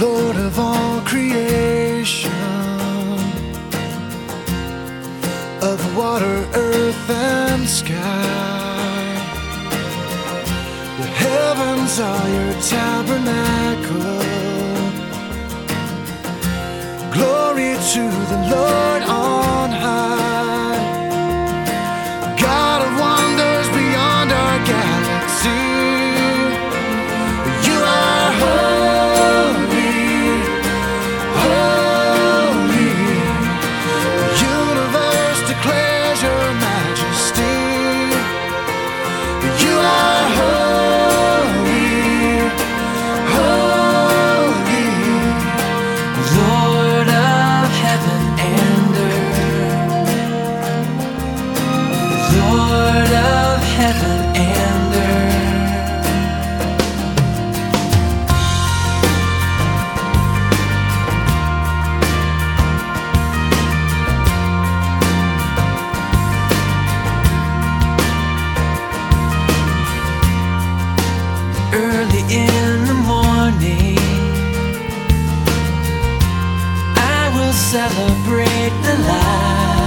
Lord of all creation, of water, earth, and sky. The heavens are your tabernacle. Glory to the Lord on high. God of wonders beyond our galaxy. You are holy, holy. The universe declares your majesty. You are holy, holy. Lord of heaven and earth, Lord of heaven and earth. Early in the morning, I will celebrate the light.